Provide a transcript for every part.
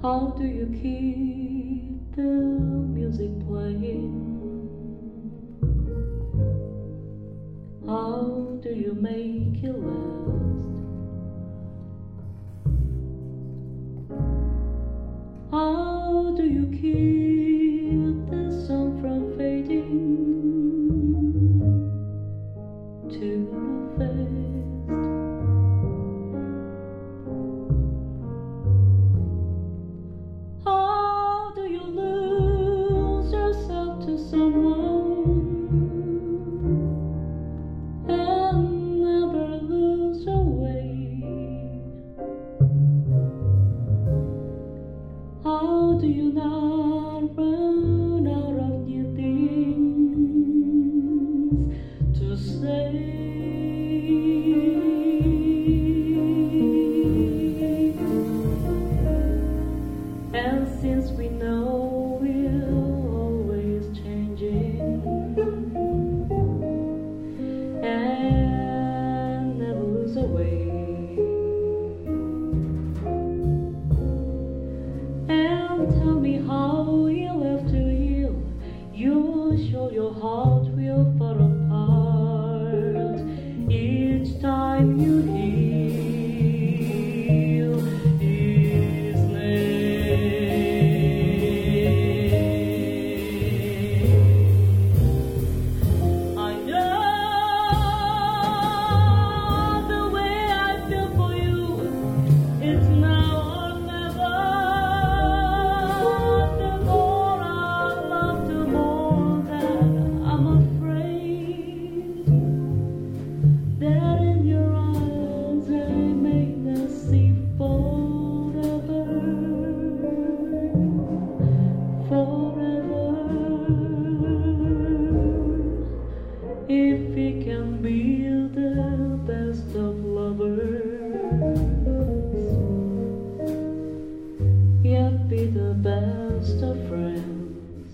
How do you keep the music playing? How do you make it last? How do you keep the song from fading too fast? How do you lose yourself to someone and never lose your way? How do you not run out of new things to say? And since we know we're always changing and never lose our way, and tell me how you love to heal, you show your heart will fall apart each time you heal his name. I know the way I feel for you, it's now or never. The more I love, the more that I'm afraid that in your eyes I may not see forever, forever. If we can be the best of lovers, yet be the best of friends.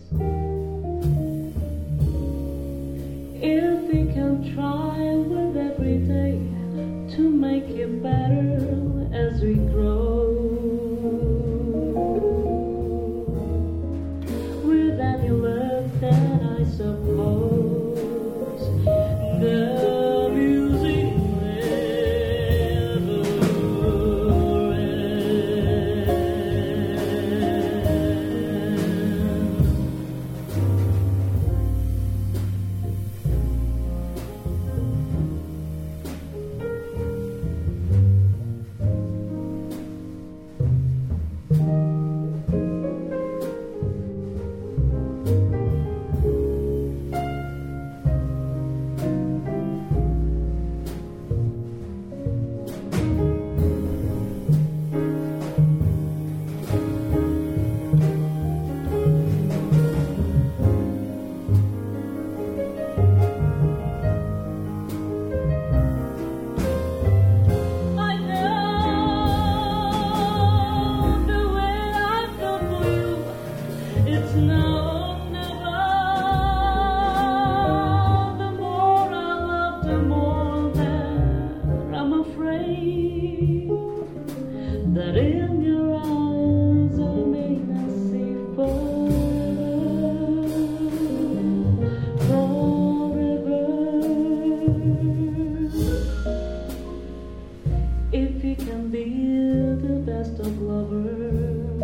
If we can try with every day to make it better as we grow, with any luck then I suppose the music never that in your eyes I may not see forever. If you can be the best of lovers,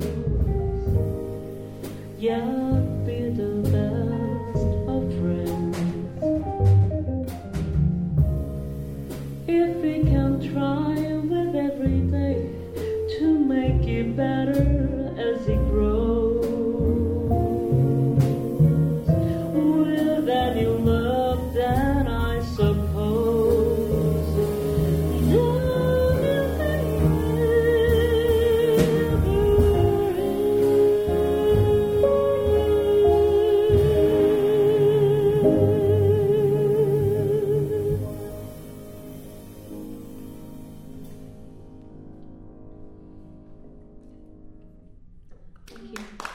yeah, be the best of friends. If we can try with every day to make it better as it grows, with any love then I suppose the Thank you.